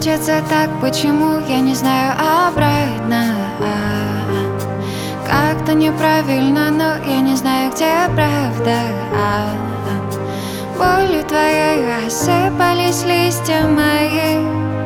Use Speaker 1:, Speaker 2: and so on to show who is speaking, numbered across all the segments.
Speaker 1: хочется так, почему я не знаю обратно. Как-то неправильно, но я не знаю, где правда. Болью твоей осыпались листья мои.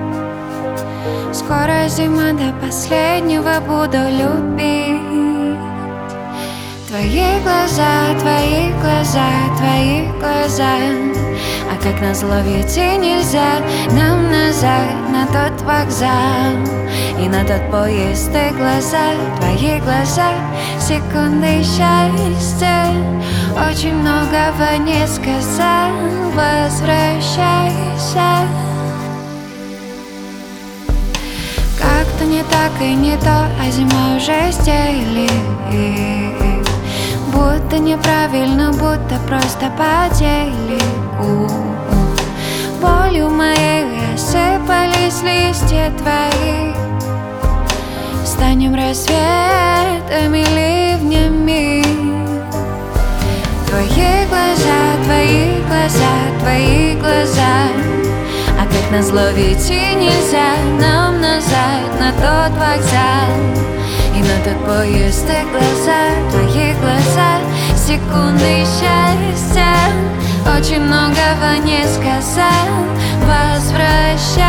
Speaker 1: Скоро зима, до последнего буду любить. Твои глаза, твои глаза, твои глаза. А как назло, ведь и нельзя нам назад на тот вокзал и на тот поезд. Ты глаза, твои глаза, секунды счастья. Очень многого не сказал, возвращайся. Как-то не так и не то, а зима уже стелит. Будто неправильно, будто просто по телеку. Болью моей осыпались листья твои. Станем рассветами, ливнями. Твои глаза, твои глаза, твои глаза. А как назло, ведь и нельзя нам назад на тот вокзал и на тот поезд. Ты глаза, твои глаза, секунды счастья. Очень многого не сказал, возвращайся.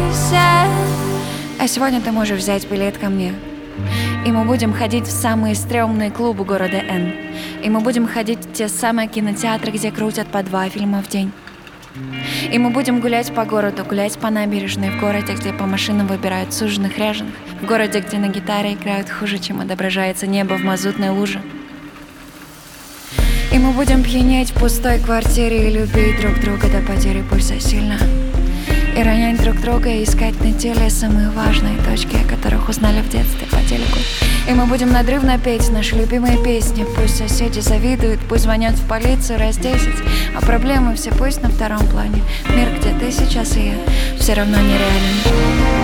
Speaker 1: А сегодня ты можешь взять билет ко мне, и мы будем ходить в самые стрёмные клубы города Н. И мы будем ходить в те самые кинотеатры, где крутят по 2 фильма в день. И мы будем гулять по городу, гулять по набережной. В городе, где по машинам выбирают суженых ряженых. В городе, где на гитаре играют хуже, чем отображается небо в мазутной луже. И мы будем пьянеть в пустой квартире и любить друг друга до потери пульса сильно. И ронять друг друга, и искать на теле самые важные точки, о которых узнали в детстве по телеку. И мы будем надрывно петь наши любимые песни. Пусть соседи завидуют, пусть звонят в полицию раз 10. А проблемы все пусть на втором плане. Мир, где ты сейчас и я, все равно нереален.